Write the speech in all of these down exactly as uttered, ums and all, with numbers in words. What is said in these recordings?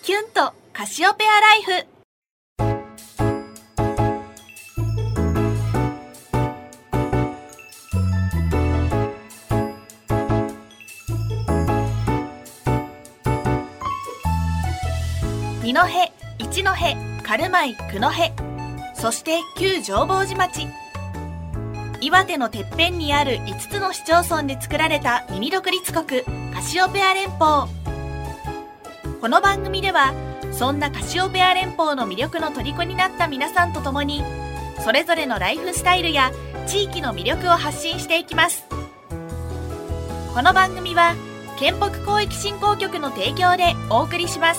キュンとカシオペアライフ。二戸、一戸、軽米、九戸、そして旧浄法寺町。岩手のてっぺんにあるいつつの市町村で作られたミニ独立国カシオペア連邦。この番組ではそんなカシオペア連邦の魅力の虜になった皆さんと共に、それぞれのライフスタイルや地域の魅力を発信していきます。この番組は県北広域振興局の提供でお送りします。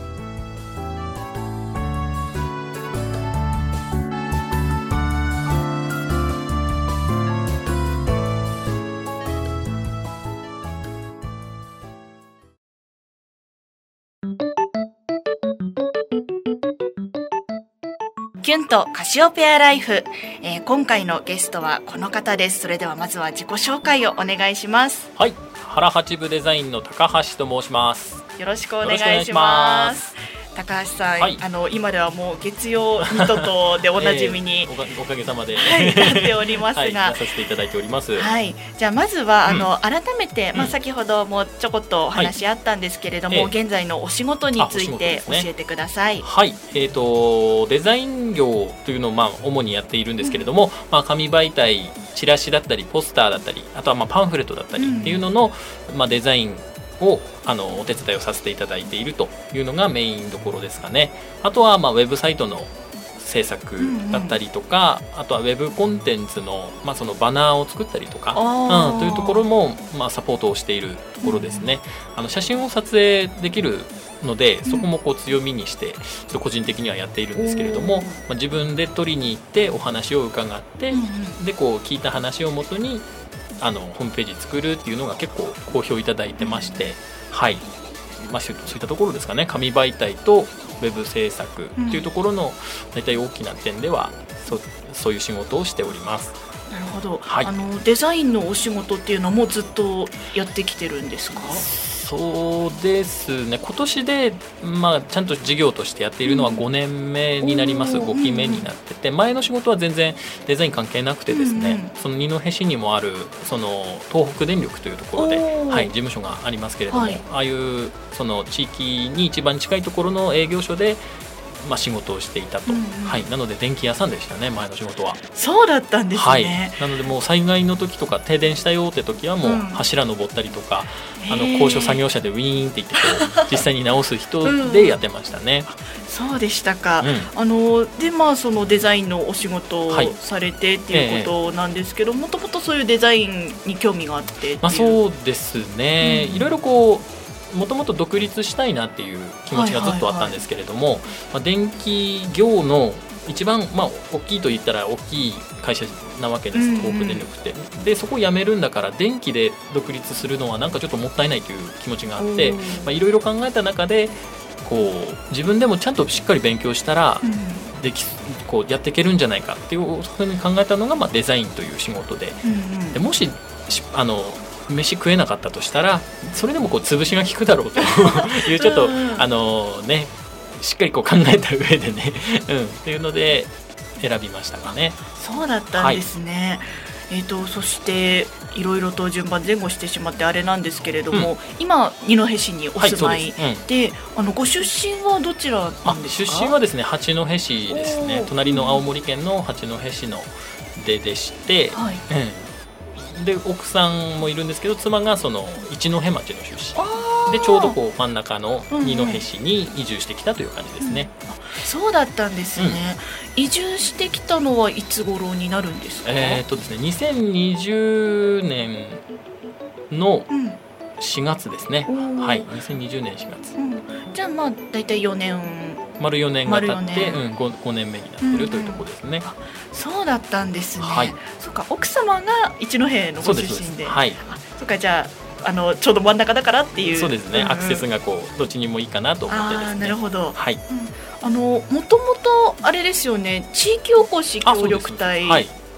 キュンとカシオペアライフ、えー、今回のゲストはこの方です。それではまずは自己紹介をお願いします。 はい、原八部デザインの高橋と申します。 よろしくお願いします。高橋さん、はい、あの今ではもう月曜ミトとでおなじみに、 えー、お, おかげさまで、 はい、なっておりますが、はい、 出させていただいております。 はい、じゃあまずは、うん、あの改めて、まあ、先ほどもちょこっとお話あったんですけれども、はい、現在のお仕事について教えてください。 ね、はい、えーと、デザイン業というのを、まあ、主にやっているんですけれども、うんまあ、紙媒体、チラシだったりポスターだったり、あとはまあパンフレットだったりっていうのの、うんまあ、デザインをあのお手伝いをさせていただいているというのがメインどころですかね。あとはまあウェブサイトの制作だったりとか、うんうん、あとはウェブコンテンツの、まあ、そのバナーを作ったりとか、うん、というところも、まあ、サポートをしているところですね。うん、あの写真を撮影できるので、そこもこう強みにしてちょっと個人的にはやっているんですけれども、まあ、自分で取りに行ってお話を伺って、うんうん、でこう聞いた話をもとにあのホームページ作るっていうのが結構好評いただいてまして、はい、まあ、そういったところですかね。紙媒体とウェブ制作っていうところの大体大きな点では そ, そういう仕事をしております。 なるほど、はい、あのデザインのお仕事っていうのはもうずっとやってきてるんですか？ そうですね、今年で、まあ、ちゃんと事業としてやっているのはごねんめになります。うん、ごきめになってて、前の仕事は全然デザイン関係なくてですね、うんうん、その二戸市にもあるその東北電力というところで、はい、事務所がありますけれども、はい、ああいうその地域に一番近いところの営業所でまあ、仕事をしていたと、うんうんはい、なので電気屋さんでしたね、前の仕事は。 そうだったんですね、 はい、なのでもう災害の時とか停電したよって時はもう柱登ったりとか、うん、あの高所作業車でウィーンって言ってこう実際に直す人でやってましたね。 うん、そうでしたか。うん、あので、まあ、そのデザインのお仕事をされてっていうことなんですけど、もともとそういうデザインに興味があってっていう、 まあ、そうですね、うん、いろいろこうもともと独立したいなっていう気持ちがずっとあったんですけれども、はいはいはい、まあ、電気業の一番、まあ、大きいと言ったら大きい会社なわけです、東北電力って。でそこを辞めるんだから電気で独立するのはなんかちょっともったいないという気持ちがあって、いろいろ考えた中でこう自分でもちゃんとしっかり勉強したら、うんできこうやっていけるんじゃないかっていうふうに考えたのが、まあ、デザインという仕事 で,、うんうん、でもしあの飯食えなかったとしたらそれでもこう潰しが効くだろうというちょっと、うん、あのねしっかりこう考えた上でね、うん、っていうので選びましたかね。 そうだったんですね。はい、えーと、そしていろいろと順番前後してしまってあれなんですけれども、うん、今二戸市にお住まい、はい、で、うん、あのご出身はどちらなんですか？ 出身はですね八戸市ですね。隣の青森県の八戸市の出でして、はい、うん、で奥さんもいるんですけど妻がその一戸町の出身でちょうどこう真ん中の二戸市に移住してきたという感じですね。 うんうん、そうだったんですね。うん、移住してきたのはいつ頃になるんですか？ えーっとですね、にせんにじゅうねんのしがつですね。うん、はい、にせんにじゅうねんしがつ。うん、 じゃあまあだいたいよねん丸よねんが経って、うん、5, 5年目になってるというところですね。うんうん、 そうだったんですね。 はい、 そうか、奥様が一戸のご出身 で, で, で、 はい、 あ、そうか、じゃああのちょうど真ん中だからっていう。 そうですね、うんうん、アクセスがこうどっちにもいいかなと思ってですね。 あ、なるほど。 はい、 うん、あのもともとあれですよね、地域おこし協力隊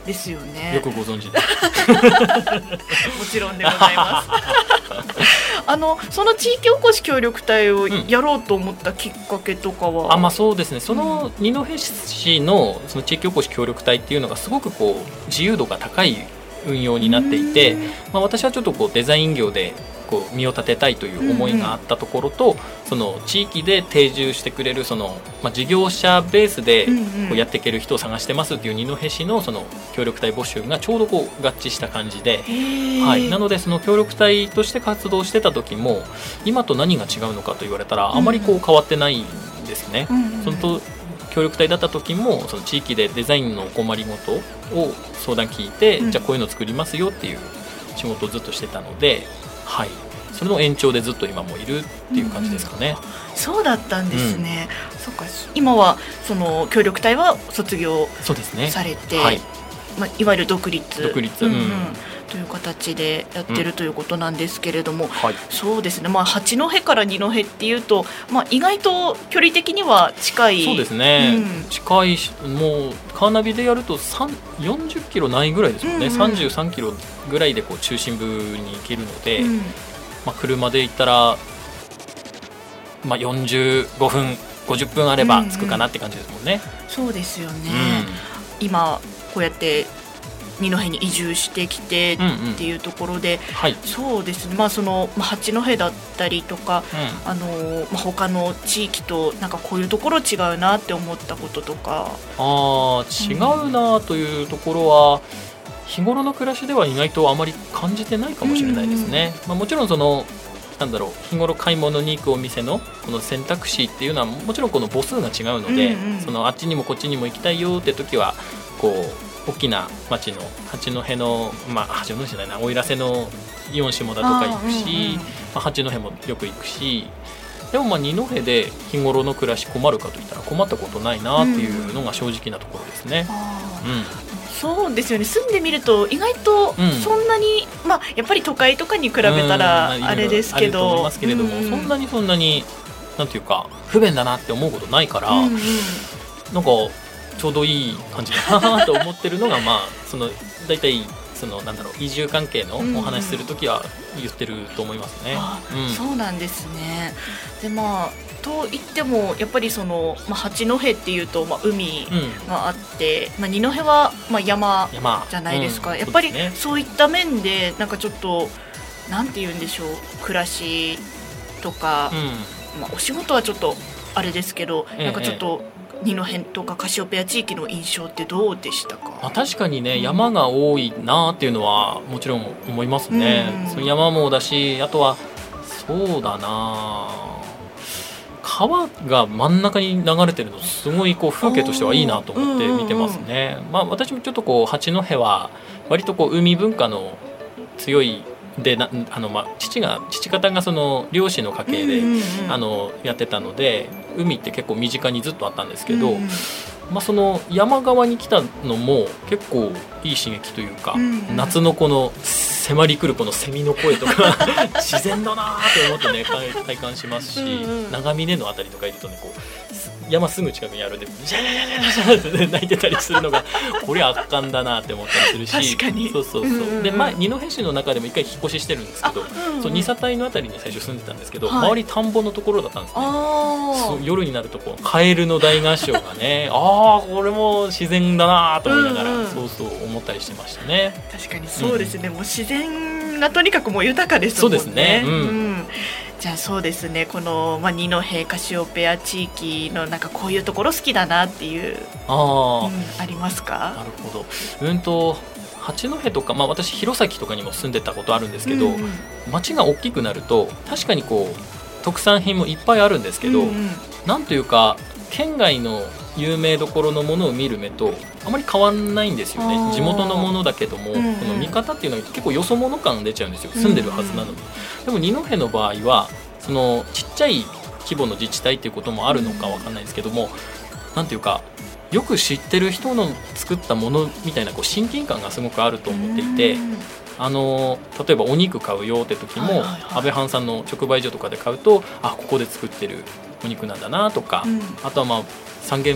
ですよね。 よくご存知でもちろんでございますあのその地域おこし協力隊をやろうと思ったきっかけとかは、 うん、あまあ、そうですね、その二戸市 の, その地域おこし協力隊っていうのがすごくこう自由度が高い運用になっていて、まあ、私はちょっとこうデザイン業でこう身を立てたいという思いがあったところと、うんうん、その地域で定住してくれるその、まあ、事業者ベースでこうやっていける人を探してますっていう二戸市のその協力隊募集がちょうどこう合致した感じで、はい、なのでその協力隊として活動してた時も今と何が違うのかと言われたらあまりこう変わってないんですね、うんうん、そのと協力隊だった時もその地域でデザインのお困りごとを相談聞いて、うん、じゃあこういうの作りますよっていう仕事をずっとしてたので、はい、それの延長でずっと今もいるっていう感じですかね、 うん、そうだったんですね、うん、そっか、今はその協力隊は卒業されて、はい、まあ、いわゆる独立、 独立、うんうん、 という形でやってるということなんですけれども、うん、 はい、 そうですね、まあ、八戸から二戸っていうと、まあ、意外と距離的には近い。 そうですね、うん、近いし、もうカーナビでやるとよんじゅっキロないぐらいですもんね、うんうん、さんじゅうさんキロぐらいでこう中心部に行けるので、うん、まあ、車で行ったら、まあ、よんじゅうごふんごじゅっぷんあれば着くかなって感じですもんね、 うんうん、そうですよね、うん、今こうやって二戸に移住してきてっていうところで、うんうん、はい、そうですね、まあ、その八戸だったりとか、うん、あのまあ、他の地域となんかこういうところ違うなって思ったこととか。 あ違うなというところは、うん、日頃の暮らしでは意外とあまり感じてないかもしれないですね、うんうん、まあ、もちろんそのなんだろう、日頃買い物に行くお店のこの選択肢っていうのはもちろんこの母数が違うので、うんうん、そのあっちにもこっちにも行きたいよって時はこう大きな町の八戸の、まあ、八戸じゃないな、奥入瀬のイオン下田とか行くし、うんうん、まあ、八戸もよく行くし、でもまあ二戸で日頃の暮らし困るかといったら困ったことないなっていうのが正直なところですね、うんうん、 そうですよね。住んでみると意外とそんなに、うん、まあ、やっぱり都会とかに比べたらあれですけど、 あると思いますけれども、うん、そんなにそんなになんていうか不便だなって思うことないから、うんうん、なんかちょうどいい感じだなと思ってるのがまあその大体そのなんだろう、移住関係のお話しするときは言ってると思いますね、 うんうん、そうなんですね。で、まあと言ってもやっぱりその、まあ、八戸っていうと、まあ、海があって、うん、まあ、二戸は、まあ、山じゃないですか、うん、やっぱりそういった面でなんかちょっとなんて言うんでしょう、暮らしとか、うん、まあ、お仕事はちょっとあれですけど、ええ、なんかちょっと二戸とかカシオペア地域の印象ってどうでしたか？ まあ、確かにね、うん、山が多いなっていうのはもちろん思いますね、うん、その山もだし、あとはそうだな、川が真ん中に流れてるのすごいこう風景としてはいいなと思って見てますね、うんうんうん、まあ、私もちょっとこう八戸は割とこう海文化の強いでなあの、まあ、父が父方がその漁師の家系で、うんうんうん、あのやってたので海って結構身近にずっとあったんですけど、うんうん、まあ、その山側に来たのも結構いい刺激というか、うんうん、夏のこの迫り来るこのセミの声とか自然だなって思ってね体感しますし、うんうん、長峰のあたりとかいるとね、こう山すぐ近くにあるんでジャージャージャーって泣いてたりするのがこれ圧巻だなって思ったりするし、 確かにそうそうそう、うんうん、で、まあ、二戸市の中でも一回引っ越ししてるんですけど、うんうん、そう二郷のあたりに最初住んでたんですけど、はい、周り田んぼのところだったんですね。あ、夜になるとこうカエルの大合唱がねああこれも自然だなと思いながら、うんうん、そうそう思ったりしてましたね。 確かにそうですね、うん、もう自然がとにかくもう豊かですもんね。 そうですね、うんうん、 じゃあそうですね、この、まあ、二戸カシオペア地域のなんかこういうところ好きだなっていう、あ、うん、ありますか？ なるほど。うんと八戸とか、まあ、私弘前とかにも住んでたことあるんですけど、うんうん、町が大きくなると確かにこう特産品もいっぱいあるんですけど、うんうん、なんというか県外の有名どころのものを見る目とあまり変わんないんですよね。地元のものだけども、うんうん、この見方っていうのは結構よそ者感出ちゃうんですよ、住んでるはずなのに、うんうん、でも二戸の場合はそのちっちゃい規模の自治体っていうこともあるのかわかんないですけども、なんていうかよく知ってる人の作ったものみたいなこう親近感がすごくあると思っていて、あの例えばお肉買うよって時も、はいはいはい、安倍藩さんの直売所とかで買うとあここで作ってるお肉なんだなとか、うん、あとはまあ三元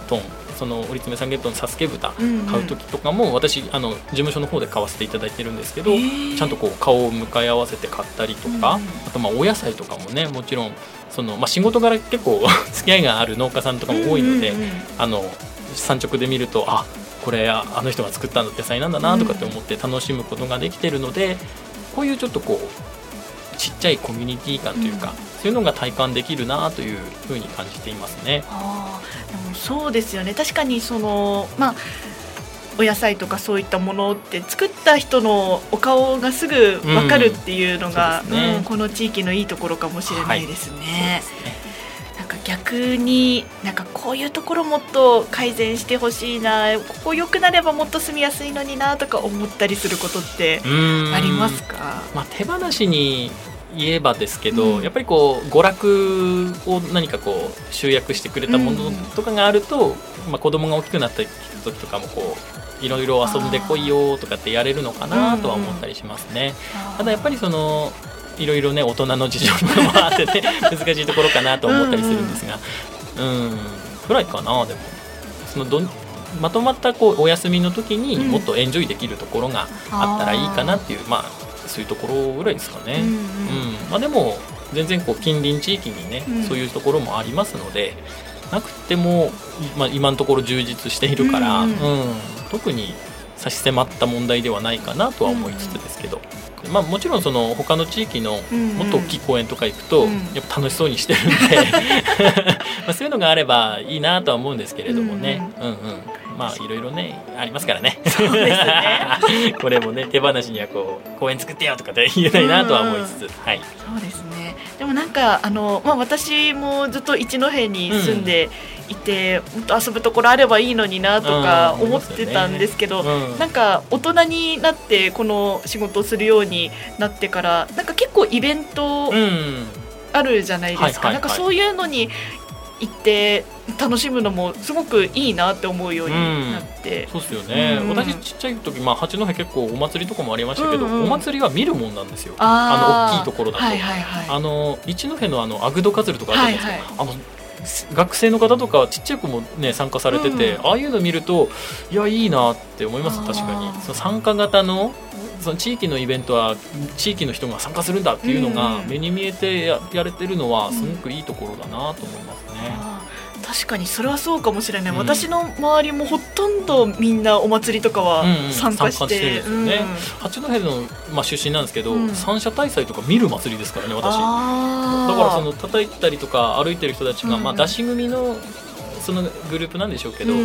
豚、その折り詰め三元豚のサスケ豚買う時とかも、うんうん、私あの事務所の方で買わせていただいてるんですけど、ちゃんとこう顔を向かい合わせて買ったりとか、うん、あとまあお野菜とかもね、もちろんその、まあ、仕事柄結構付き合いがある農家さんとかも多いので、うんうんうん、あの産直で見ると、あ、これあの人が作った野菜なんだなとかって思って楽しむことができてるので、うん、こういうちょっとこうちっちゃいコミュニティ感というか、うん、そういうのが体感できるなというふうに感じていますね。 あ、でもそうですよね。確かにその、まあ、お野菜とかそういったものって作った人のお顔がすぐ分かるっていうのが、うんね、うん、この地域のいいところかもしれないですね。はい、そうですね。なんか逆になんかこういうところもっと改善してほしいな、ここ良くなればもっと住みやすいのになとか思ったりすることってありますか？ まあ、手放しに言えばですけど、うん、やっぱりこう娯楽を何かこう集約してくれたものとかがあると、うん、まあ、子供が大きくなった時とかもこういろいろ遊んでこいよとかってやれるのかなとは思ったりしますね。うんうん、ただやっぱりそのいろいろね、大人の事情もあってね難しいところかなと思ったりするんですが、うん、うん、ぐらいかな。でもそのどまとまったこうお休みの時にもっとエンジョイできるところがあったらいいかなっていう、うん、まあそういうところぐらいですかね。うんうんうん、まあ、でも全然こう近隣地域にね、うん、そういうところもありますので、なくても、まあ、今のところ充実しているから、うんうんうん、特に差し迫った問題ではないかなとは思いつつですけど、うんうん、まあ、もちろんその他の地域のもっと大きい公園とか行くと、うんうん、やっぱ楽しそうにしてるんでまあそういうのがあればいいなとは思うんですけれどもね、うんうんうん、まあいろいろねありますからね。 そうですねこれもね、手放しにはこう公園作ってよとかで言えないなとは思いつつ、うんうん、はい、 そうですね。でもなんかあの、まあ、私もずっと一戸に住んでいて、うん、もっと遊ぶところあればいいのになとか思ってたんですけど、うんうん、なんか大人になってこの仕事をするようになってからなんか結構イベントあるじゃないですか。なんかそういうのに行って楽しむのもすごくいいなって思うようになって、 うん、そうですよね、うん、私ちっちゃい時、まあ、八戸結構お祭りとかもありましたけど、うんうん、お祭りは見るもんなんですよ。あの大きいところだと、はいはいはい、あの一戸のあのアグドカズルとかあるじゃないですか、はいはい、あの学生の方とかちっちゃい子も、ね、参加されてて、うん、ああいうの見るといやいいなって思います。確かにその参加型のその地域のイベントは地域の人が参加するんだっていうのが目に見えて や, やれてるのはすごくいいところだなと思いますね。 うん、確かにそれはそうかもしれない、うん、私の周りもほとんどみんなお祭りとかは参加して、うんうん、参加してるんですよね。うん、 八戸の、まあ、出身なんですけど、うん、三社大祭とか見る祭りですからね、私。だからその叩いたりとか歩いてる人たちが、うんうん、まあ、出し組のそのグループなんでしょうけど、うんうん、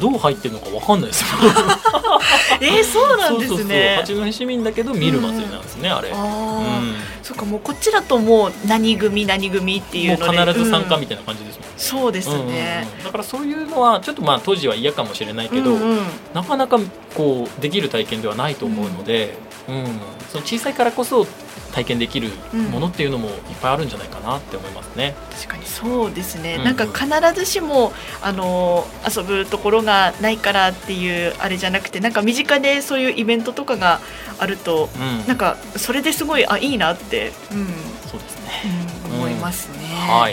どう入ってるのか分かんないですよえー、そうなんですね。そうそうそう、 八戸市民だけど見る祭りなんですね、うん、あれ。あ、 うん、そうか、もうこっちだともう何組何組っていうのでもう必ず参加みたいな感じですもんね。 うん、そうですね、うんうんうん、だからそういうのはちょっとまあ当時は嫌かもしれないけど、うんうん、なかなかこうできる体験ではないと思うので、うんうん、その小さいからこそ体験できるものっていうのもいっぱいあるんじゃないかなって思いますね。 うん、確かにそうですね、うんうん、なんか必ずしもあの遊ぶところがないからっていうあれじゃなくて、なんか身近でそういうイベントとかがあると、うん、なんかそれですごいあいいなって、うん、 そうですね、 うん、思いますね。 うん、はい。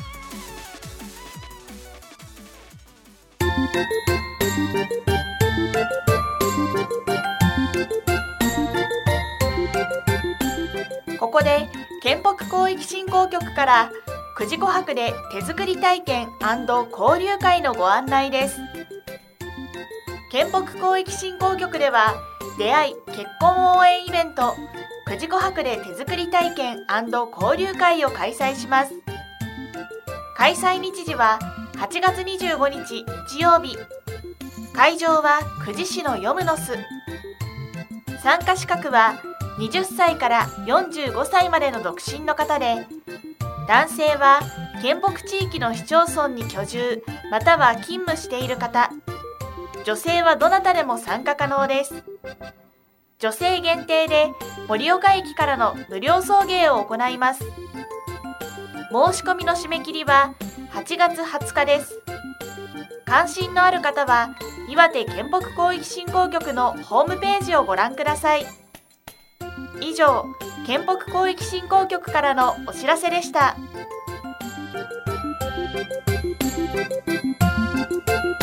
ここで県北広域振興局から久慈湖泊で手作り体験&交流会のご案内です。県北広域振興局では出会い結婚応援イベント久慈湖泊で手作り体験&交流会を開催します。開催日時ははちがつにじゅうごにち日曜日。会場は久慈市のヨムノス。参加資格ははたちからよんじゅうごさいまでの独身の方で、男性は県北地域の市町村に居住または勤務している方、女性はどなたでも参加可能です。女性限定で盛岡駅からの無料送迎を行います。申し込みの締め切りははちがつはつかです。関心のある方は岩手県北広域振興局のホームページをご覧ください。以上、県北広域振興局からのお知らせでした。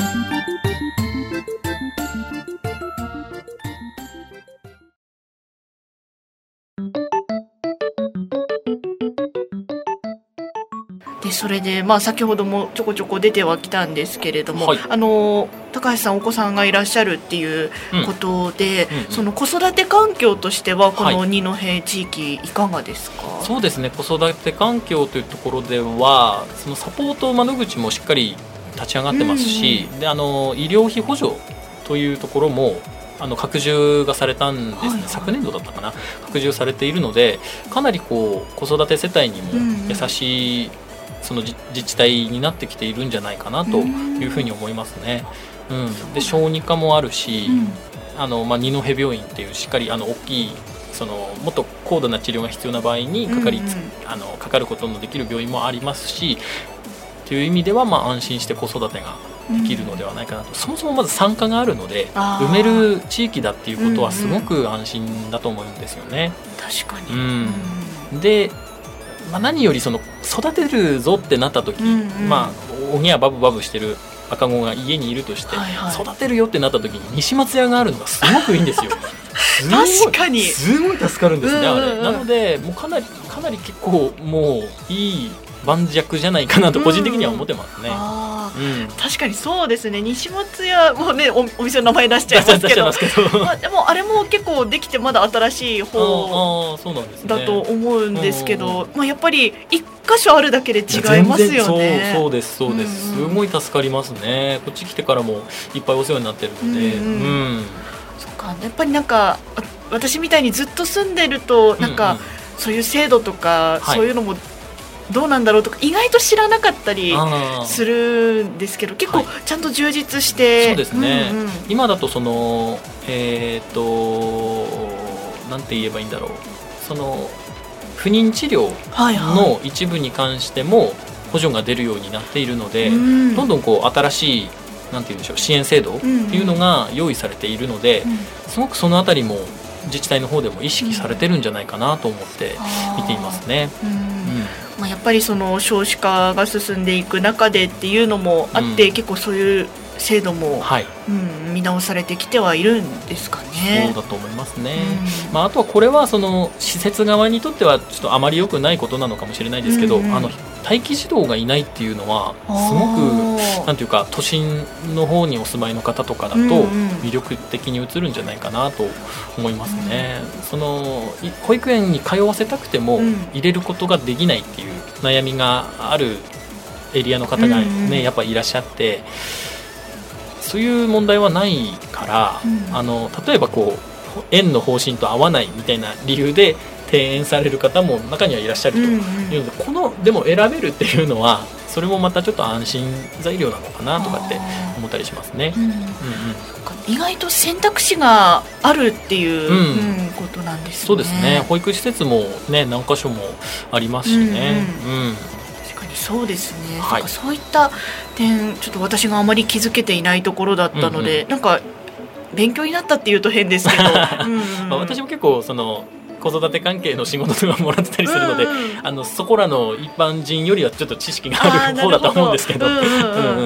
でそれで、まあ、先ほどもちょこちょこ出てはきたんですけれども、はい、あの高橋さんお子さんがいらっしゃるっていうことで、うんうんうん、その子育て環境としてはこの二戸地域いかがですか？ はい、そうですね、子育て環境というところではそのサポート窓口もしっかり立ち上がってますし、うんうん、であの医療費補助というところもあの拡充がされたんですね、はいはい、昨年度だったかな、拡充されているのでかなりこう子育て世帯にも優しい、うんうん、その自治体になってきているんじゃないかなというふうに思いますね。うん、で小児科もあるし、うん、あのまあ、二戸病院っていうしっかりあの大きいそのもっと高度な治療が必要な場合にかかりつ、うんうん、あのかかることのできる病院もありますしという意味では、まあ、安心して子育てができるのではないかなと、うん、そもそもまず産科があるので埋める地域だっていうことはすごく安心だと思うんですよね。 確かに、 うん、でまあ、何よりその育てるぞってなった時、うんうん、まあおぎやバブバブしてる赤子が家にいるとして、はいはい、育てるよってなった時に西松屋があるのがすごくいいんですよ。 確かにすごい助かるんですね、うんうんうん、あれなのでもうかなりかなり結構もういい盤石じゃないかなと個人的には思ってますね。うんうん、 あ、うん、確かにそうですね。西松屋もね お, お店の名前出しちゃいますけどまあ、でもあれも結構できてまだ新しい方だと思うんですけど、まあ、やっぱり一箇所あるだけで違いますよね。 そう、そうですそうです、うんうん、すごい助かりますね。こっち来てからもいっぱいお世話になってるので、うんうんうん、 そっか、やっぱりなんか私みたいにずっと住んでるとなんか、うんうん、そういう制度とか、はい、そういうのもどうなんだろうとか意外と知らなかったりするんですけど結構ちゃんと充実して、はい、 そうですね、うんうん、今だとそのえっ、ー、となんて言えばいいんだろう、その不妊治療の一部に関しても補助が出るようになっているので、はいはい、どんどんこう新しいなんて言うんでしょう支援制度っていうのが用意されているので、うんうん、すごくそのあたりも自治体の方でも意識されてるんじゃないかなと思って見ていますね。うん、うんまあ、やっぱりその少子化が進んでいく中でっていうのもあって、うん、結構そういう制度も、はい、うん、見直されてきてはいるんですかね。 そうだと思いますね、うん、まあ、あとはこれはその施設側にとってはちょっとあまり良くないことなのかもしれないですけど、うんうん、あの待機児童がいないっていうのはすごくなんていうか都心の方にお住まいの方とかだと魅力的に映るんじゃないかなと思いますね、うんうん、その保育園に通わせたくても入れることができないっていう悩みがあるエリアの方がね、うんうん、やっぱりいらっしゃって、そういう問題はないから、うん、あの例えばこう園の方針と合わないみたいな理由で転園される方も中にはいらっしゃるというので、うんうん、このでも選べるっていうのはそれもまたちょっと安心材料なのかなとかって思ったりしますね、うんうんうん、 意外と選択肢があるっていう、うんうん、ことなんですね。 そうですね、保育施設も、ね、何箇所もありますしね、うんうんうん、 確かにそうですね、はい、なんかそういった点ちょっと私があまり気づけていないところだったので、うんうん、なんか勉強になったっていうと変ですけどうん、うん、 まあ、私も結構その子育て関係の仕事とかもらってたりするので、うんうん、あのそこらの一般人よりはちょっと知識がある方だと思うんですけど、うんうんうん、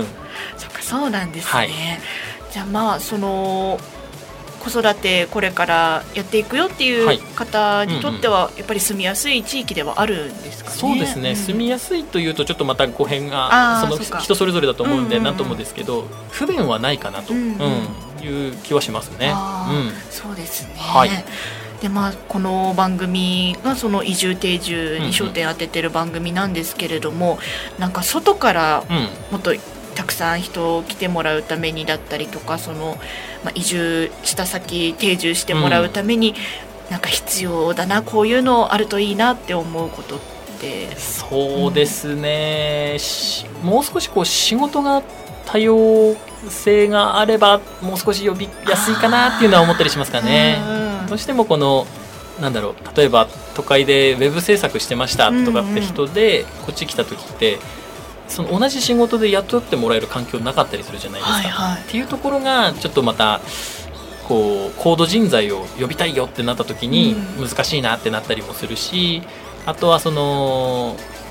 そっか、そうなんですね、はい、じゃあまあその子育てこれからやっていくよっていう方にとってはやっぱり住みやすい地域ではあるんですかね。 そうですね、うん、住みやすいというとちょっとまた語弊がその人それぞれだと思うんで何ともですけど、不便はないかなと、うんうんうん、いう気はしますね、 うん、そうですね、はい、でまあ、この番組がその移住定住に焦点当ててる番組なんですけれども、うんうん、なんか外からもっとたくさん人を来てもらうためにだったりとか、その、まあ、移住した先定住してもらうために、うん、なんか必要だな、こういうのあるといいなって思うことって。 そうですね、うん、もう少しこう仕事が多様性があればもう少し呼びやすいかなっていうのは思ったりしますかね。どうしてもこのなんだろう、例えば都会でウェブ制作してましたとかって人で、うんうん、こっち来た時ってその同じ仕事で雇ってもらえる環境なかったりするじゃないですか、はいはい、っていうところがちょっとまたこう高度人材を呼びたいよってなった時に難しいなってなったりもするし、あとはその、まあ、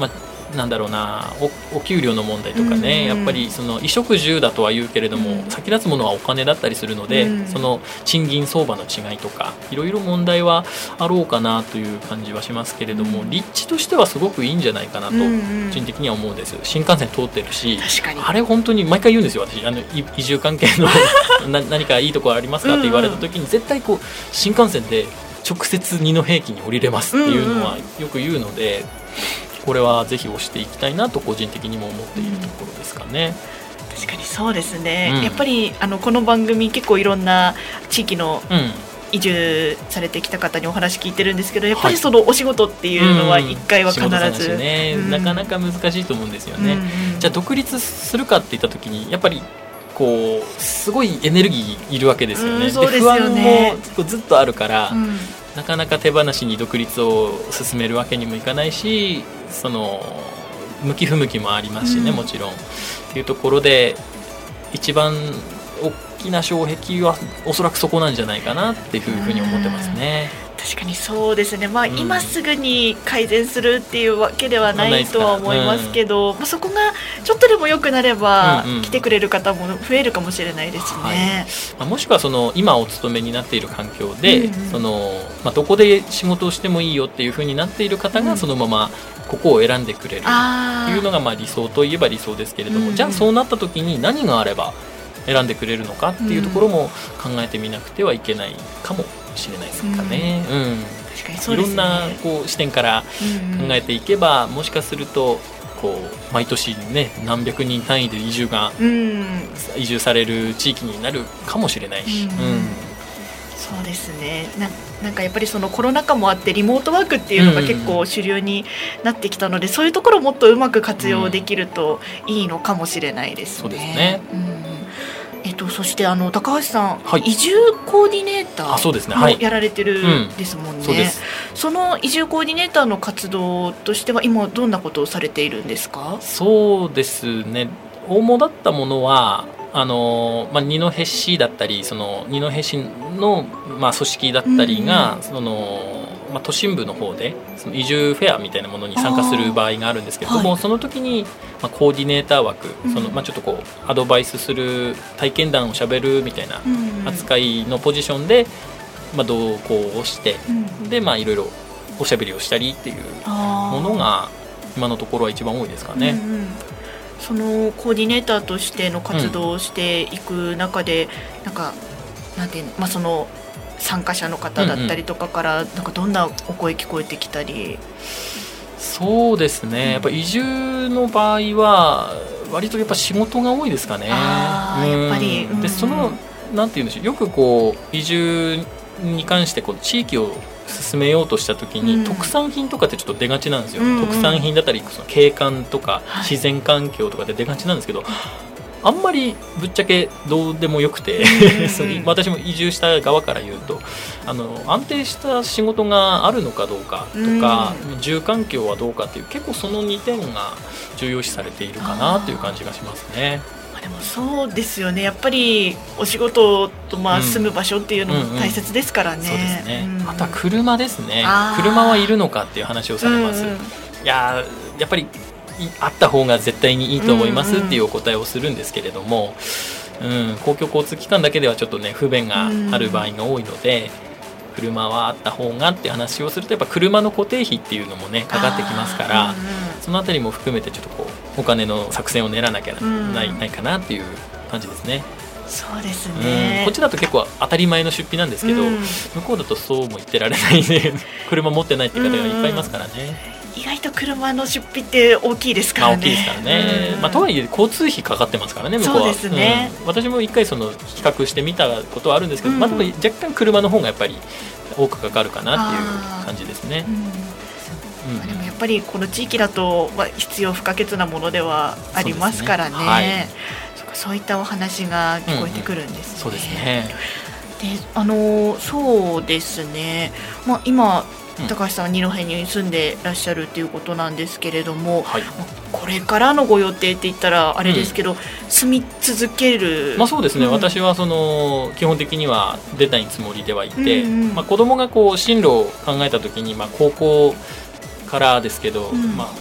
なんだろうな お, お給料の問題とかね、うんうん、やっぱりその衣食住だとは言うけれども、うん、先立つものはお金だったりするので、うん、その賃金相場の違いとかいろいろ問題はあろうかなという感じはしますけれども、うん、立地としてはすごくいいんじゃないかなと個人的には思うんです。新幹線通ってるし、あれ本当に毎回言うんですよ私、あの移住関係のな何かいいところありますかって言われた時に、絶対こう新幹線で直接二戸駅に降りれますっていうのはよく言うので、これはぜひ推していきたいなと個人的にも思っているところですかね。 うん、確かにそうですね、うん、やっぱりあのこの番組結構いろんな地域の移住されてきた方にお話聞いてるんですけど、やっぱりそのお仕事っていうのは一回は必ず、 うんねうん、なかなか難しいと思うんですよね、うんうん、じゃあ独立するかって言った時にやっぱりこうすごいエネルギーいるわけですよね、うん、そうですよね。で不安もずっとあるから、うん、なかなか手放しに独立を進めるわけにもいかないし、その向き不向きもありますしね、うん、もちろんっていうところで一番大きな障壁はおそらくそこなんじゃないかなっていうふうに思ってますね。 確かにそうですね、まあうん、今すぐに改善するっていうわけではないとは思いますけど、うんまあ、そこがちょっとでも良くなれば、うんうん、来てくれる方も増えるかもしれないですね、はいまあ、もしくはその今お勤めになっている環境で、うんうんそのまあ、どこで仕事をしてもいいよっていうふうになっている方がそのままここを選んでくれるっていうのがまあ理想といえば理想ですけれども、うんうん、じゃあそうなった時に何があれば選んでくれるのかっていうところも考えてみなくてはいけないかもしれないですかね、うんうん、確かにそうですね。いろんなこう視点から考えていけば、うんうん、もしかするとこう毎年、ね、何百人単位で移住が、うん、移住される地域になるかもしれないし、うんうん、 そうですね。 な, なんかやっぱりそのコロナ禍もあってリモートワークっていうのが結構主流になってきたので、うんうん、そういうところをもっとうまく活用できるといいのかもしれないですね、 そうですね、うんえっと、そしてあの高橋さん、はい、移住コーディネーターもやられてるんですもんね、うん、そうです。その移住コーディネーターの活動としては今どんなことをされているんですか？ そうですね、主だったものはあの、まあ、二戸市だったりその二戸市の、まあ、組織だったりが、うんうんそのまあ、都心部の方でその移住フェアみたいなものに参加する場合があるんですけれども、はい、その時に、まあ、コーディネーター枠、そのまあ、ちょっとこうアドバイスする体験談をしゃべるみたいな扱いのポジションで、まあ、同行をして、うん、でまあいろいろおしゃべりをしたりっていうものが今のところは一番多いですかね、うんうん、 そのコーディネーターとしての活動をしていく中で、うん、なんかなんていうの、まあ、その参加者の方だったりとかからなんかどんなお声聞こえてきたり、うんうん、 そうですね、やっぱ移住の場合は割とやっぱ仕事が多いですかね。 あ、うん、やっぱり、うん、 でそのなんていうんでしょう、よくこう移住に関してこう地域を進めようとした時に、うん、特産品とかってちょっと出がちなんですよ、うんうん、特産品だったりその景観とか自然環境とかで出がちなんですけど、はい、あんまりぶっちゃけどうでもよくて、うんうん、私も移住した側から言うとあの安定した仕事があるのかどうかとか、うん、住環境はどうかっていう結構そのにてんが重要視されているかなという感じがしますね。 でもそうですよね、やっぱりお仕事とまあ住む場所っていうのも大切ですからね、 うんうんうん、そうですね、うん、あとは車ですね。車はいるのかっていう話をされます、うんうん、いややっぱりあった方が絶対にいいと思いますっていうお答えをするんですけれども、うんうん、公共交通機関だけではちょっとね不便がある場合が多いので、うん、車はあった方がって話をするとやっぱ車の固定費っていうのもねかかってきますから、うんうん、そのあたりも含めてちょっとこうお金の作戦を練らなきゃない、うん、ないかなっていう感じですね。 そうですね、 うん、こっちだと結構当たり前の出費なんですけど、うん、向こうだとそうも言ってられないで車持ってないって方がいっぱいいますからね、 うん、意外と車の出費って大きいですからね、 まあ、大きいですからね、うんまあ、とはいえ交通費かかってますからね向こうは。 そうですね、 うん、私も一回その比較してみたことはあるんですけど、うんまあ、でも若干車の方がやっぱり多くかかるかなっていう感じですね。 うんうん、でもやっぱりこの地域だと必要不可欠なものではありますからね。そうですね、はい、そういったお話が聞こえてくるんですね。うんうん、そうですね。で、あのそうですね。まあ今高橋さんは二戸に住んでらっしゃるということなんですけれども、はい、これからのご予定って言ったらあれですけど、うん、住み続ける。 まあそうですね。うん、私はその基本的には出ないつもりではいて、うんうん、まあ子供がこう進路を考えたときにまあ高校からですけど、うんまあ、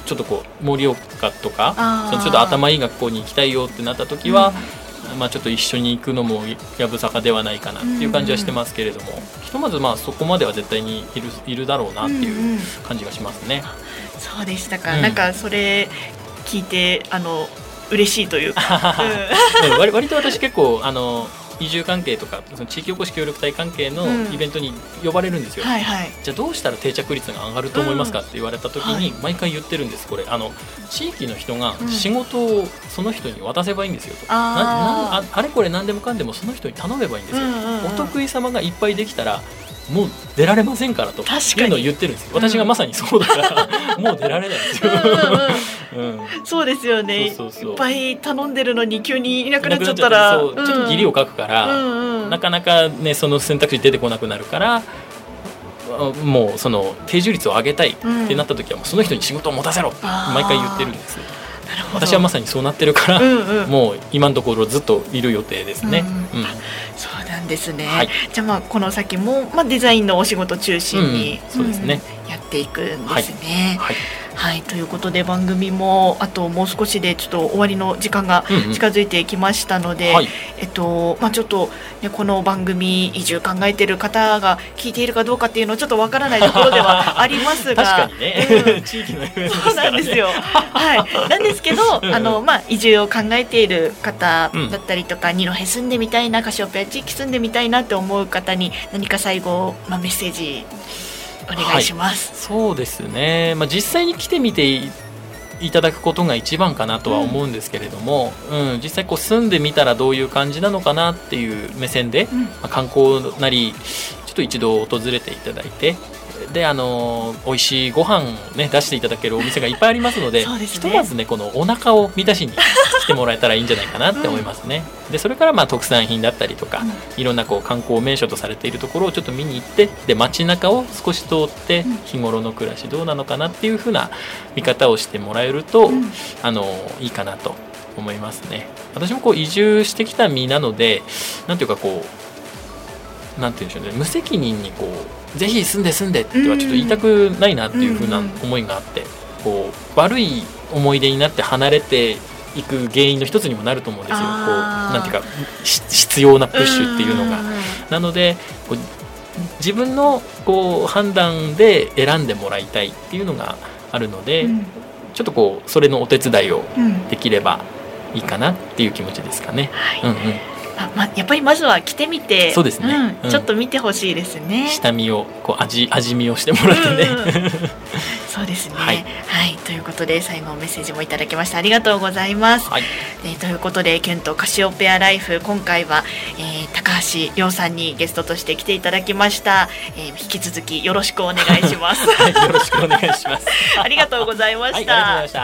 ちょっとこう盛岡とかそのちょっと頭いい学校に行きたいよってなった時は、うんまあ、ちょっと一緒に行くのもやぶさかではないかなっていう感じはしてますけれども、うんうん、ひとまずまあそこまでは絶対にいる、いるだろうなっていう感じがしますね、うんうん、 そうでしたか、うん、なんかそれ聞いてあの嬉しいというか、 うん、割, 割と私結構あの移住関係とかその地域おこし協力隊関係のイベントに呼ばれるんですよ、うんはいはい、じゃあどうしたら定着率が上がると思いますかって言われた時に毎回言ってるんです。これあの地域の人が仕事をその人に渡せばいいんですよと、うん、なな あ, あれこれ何でもかんでもその人に頼めばいいんですよ、うんうんうん、お得意様がいっぱいできたらもう出られませんからというのを言ってるんですよ。私がまさにそうだから、うん、もう出られないんですよ、 うんうんうん、そうですよね。そうそうそう、いっぱい頼んでるのに急にいなくなっちゃったらそう、うん、ちょっと義理を書くから、うんうん、なかなか、ね、その選択肢出てこなくなるからもうその定住率を上げたいってなった時はもうその人に仕事を持たせろって毎回言ってるんですよ。私はまさにそうなってるから、うんうん、もう今のところずっといる予定ですね、うんうん、 そうなんですね、はい、じゃあまあこの先も、まあ、デザインのお仕事中心に、うんうん、そうですね、やっていくんですね、はいはいはい、ということで番組もあともう少しでちょっと終わりの時間が近づいてきましたので、うんうんはいえっとまあ、ちょっと、ね、この番組移住考えている方が聞いているかどうかっていうのはちょっとわからないところではありますが確かにね、うん、地域のイベントですからね。 そうなんですよ、はい、なんですけどあの、まあ、移住を考えている方だったりとか、うん、二戸住んでみたいなカシオペア地域住んでみたいなって思う方に何か最後、まあ、メッセージお願いします、 はい、そうですね、まあ、実際に来てみて い, いただくことが一番かなとは思うんですけれども、うんうん、実際こう住んでみたらどういう感じなのかなっていう目線で、うんまあ、観光なりちょっと一度訪れていただいてであの美味しいご飯ね出していただけるお店がいっぱいありますのでそうですね、 ひとまずねこのお腹を満たしに来てもらえたらいいんじゃないかなって思いますね、うん、でそれからまあ特産品だったりとか、うん、いろんなこう観光名所とされているところをちょっと見に行ってで街中を少し通って日頃の暮らしどうなのかなっていう風な見方をしてもらえると、うん、あのいいかなと思いますね。私もこう移住してきた身なのでなんていうかこうなんていうんでしょうね無責任にこうぜひ住んで住んでってはちょっと言いたくないなっていう風な思いがあってこう悪い思い出になって離れていく原因の一つにもなると思うんですよ。こうなんていうか必要なプッシュっていうのがなのでこう自分のこう判断で選んでもらいたいっていうのがあるので、うん、ちょっとこうそれのお手伝いをできればいいかなっていう気持ちですかね、 うん、はい、うんうんま、やっぱりまずは来てみてそうですね、 うん、ちょっと見てほしいですね。 下見をこう 味, 味見をしてもらってね、うんうん、 そうですね、はい、はい、ということで最後メッセージもいただきましてありがとうございます、はい、でということでキュンとカシオペアライフ今回は、えー、高橋亮さんにゲストとして来ていただきました、えー、引き続きよろしくお願いします、 はい、よろしくお願いしますありがとうございました、 はい、ありがとうございました。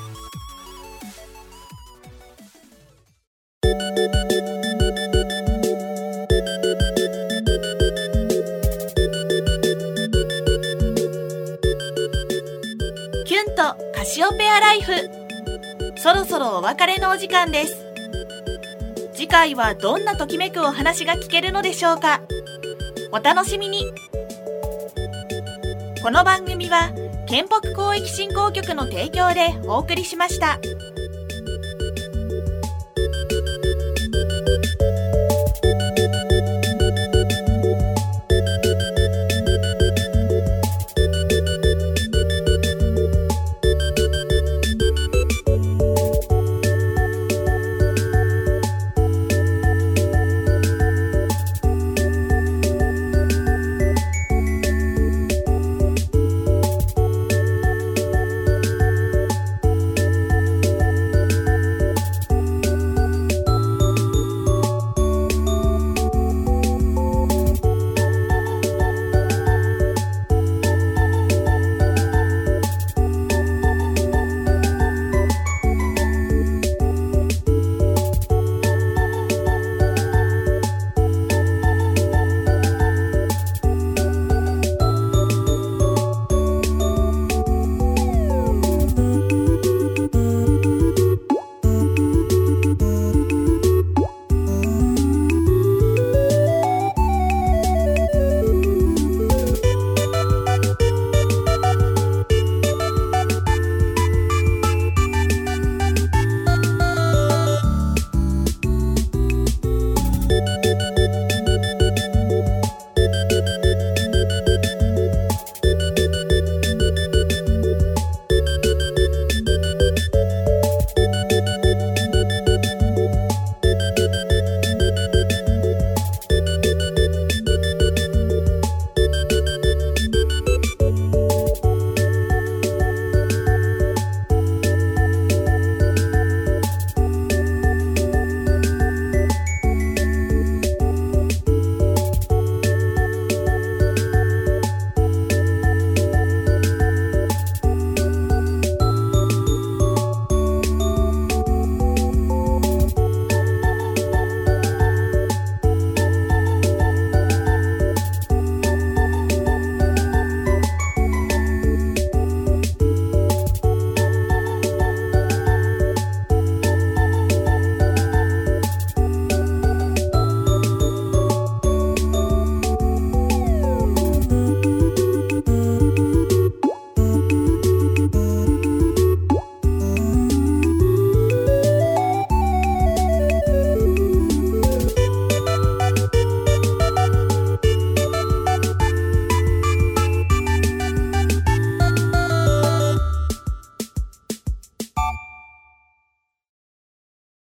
キュンとカシオペアライフそろそろお別れのお時間です。次回はどんなときめくお話が聞けるのでしょうか。お楽しみに。この番組は県北広域振興局の提供でお送りしました。